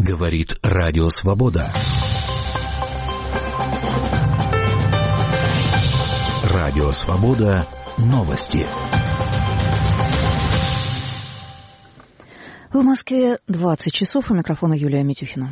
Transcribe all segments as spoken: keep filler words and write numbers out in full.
Говорит Радио Свобода. Радио Свобода. Новости. В Москве двадцать часов. У микрофона Юлия Митюхина.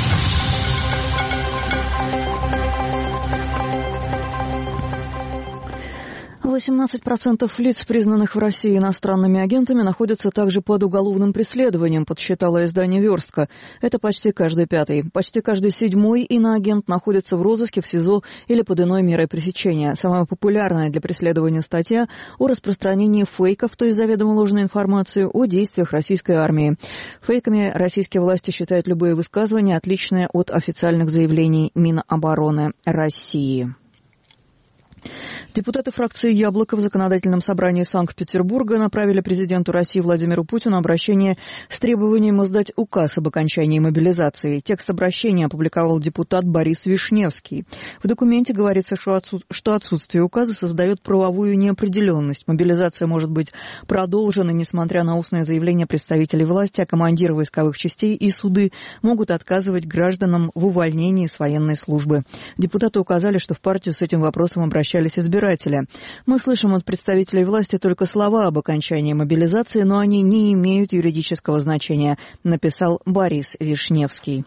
восемнадцать процентов лиц, признанных в России иностранными агентами, находятся также под уголовным преследованием, подсчитало издание «Верстка». Это почти каждый пятый. Почти каждый седьмой иноагент находится в розыске, в СИЗО или под иной мерой пресечения. Самая популярная для преследования статья о распространении фейков, то есть заведомо ложной информации о действиях российской армии. Фейками российские власти считают любые высказывания, отличные от официальных заявлений Минобороны России. Депутаты фракции «Яблоко» в Законодательном собрании Санкт-Петербурга направили президенту России Владимиру Путину обращение с требованием издать указ об окончании мобилизации. Текст обращения опубликовал депутат Борис Вишневский. В документе говорится, что отсутствие указа создает правовую неопределенность. Мобилизация может быть продолжена, несмотря на устное заявление представителей власти, а командиры войсковых частей и суды могут отказывать гражданам в увольнении с военной службы. Депутаты указали, что в партию с этим вопросом обращались избиратели. Мы слышим от представителей власти только слова об окончании мобилизации, но они не имеют юридического значения, написал Борис Вишневский.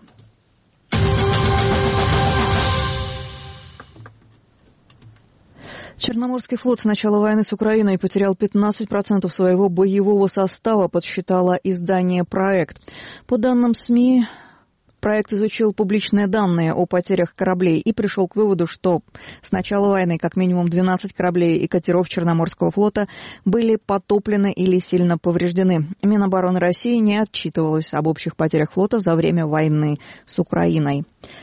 Черноморский флот с начала войны с Украиной потерял пятнадцать процентов своего боевого состава, подсчитало издание «Проект». По данным СМИ, проект изучил публичные данные о потерях кораблей и пришел к выводу, что с начала войны как минимум двенадцать кораблей и катеров Черноморского флота были потоплены или сильно повреждены. Минобороны России не отчитывалась об общих потерях флота за время войны с Украиной.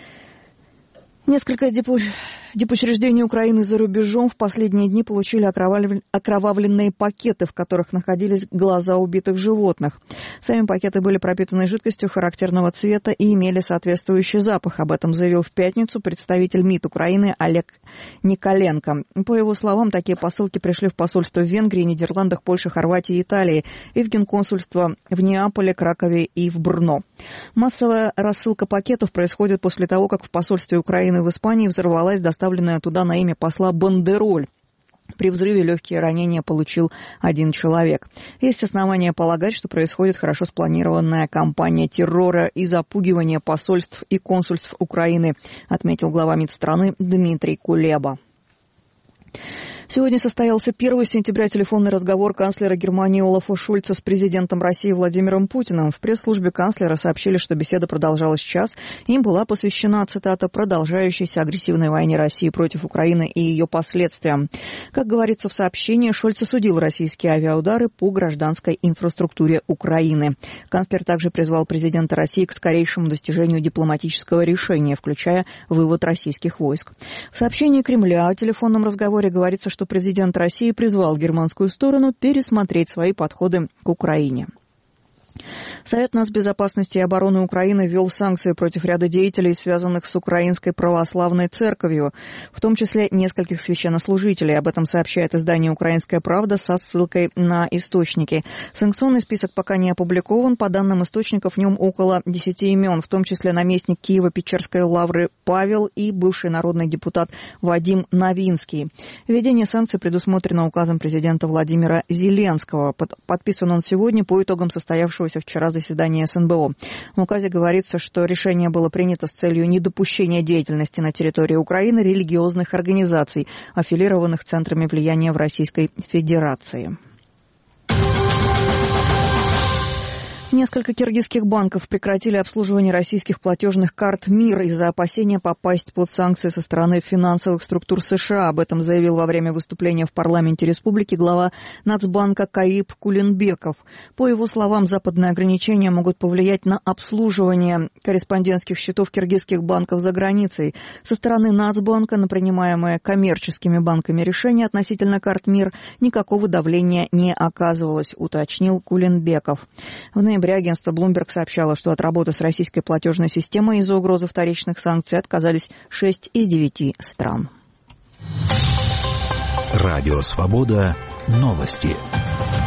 Несколько депу... дипучреждений Украины за рубежом в последние дни получили окровавлен... окровавленные пакеты, в которых находились глаза убитых животных. Сами пакеты были пропитаны жидкостью характерного цвета и имели соответствующий запах. Об этом заявил в пятницу представитель МИД Украины Олег Николенко. По его словам, такие посылки пришли в посольство в Венгрии, Нидерландах, Польше, Хорватии и Италии и в генконсульство в Неаполе, Кракове и в Брно. Массовая рассылка пакетов происходит после того, как в посольстве Украины в Испании взорвалась доставленная туда на имя посла бандероль. При взрыве легкие ранения получил один человек. Есть основания полагать, что происходит хорошо спланированная кампания террора и запугивания посольств и консульств Украины, отметил глава МИД страны Дмитрий Кулеба. Сегодня состоялся первого сентября телефонный разговор канцлера Германии Олафа Шольца с президентом России Владимиром Путиным. В пресс-службе канцлера сообщили, что беседа продолжалась час. Им была посвящена, цитата, «продолжающейся агрессивной войне России против Украины и ее последствиям». Как говорится в сообщении, Шольц осудил российские авиаудары по гражданской инфраструктуре Украины. Канцлер также призвал президента России к скорейшему достижению дипломатического решения, включая вывод российских войск. В сообщении Кремля о телефонном разговоре говорится, что президент России призвал германскую сторону пересмотреть свои подходы к Украине. Совет нацбезопасности и обороны Украины ввел санкции против ряда деятелей, связанных с Украинской православной церковью, в том числе нескольких священнослужителей. Об этом сообщает издание «Украинская правда» со ссылкой на источники. Санкционный список пока не опубликован. По данным источников, в нем около десяти имен, в том числе наместник Киево-Печерской лавры Павел и бывший народный депутат Вадим Новинский. Введение санкций предусмотрено указом президента Владимира Зеленского. Подписан он сегодня по итогам состоявшегося вчера заседания эс эн бэ о. В указе говорится, что решение было принято с целью недопущения деятельности на территории Украины религиозных организаций, аффилированных центрами влияния в Российской Федерации. Несколько киргизских банков прекратили обслуживание российских платежных карт МИР из-за опасения попасть под санкции со стороны финансовых структур США. Об этом заявил во время выступления в парламенте республики глава Нацбанка Каип Кулинбеков. По его словам, западные ограничения могут повлиять на обслуживание корреспондентских счетов киргизских банков за границей. Со стороны Нацбанка на принимаемые коммерческими банками решения относительно карт МИР никакого давления не оказывалось, уточнил Кулинбеков. В ноябре агентство Bloomberg сообщало, что от работы с российской платежной системой из-за угрозы вторичных санкций отказались шесть из девяти стран. Радио Свобода. Новости.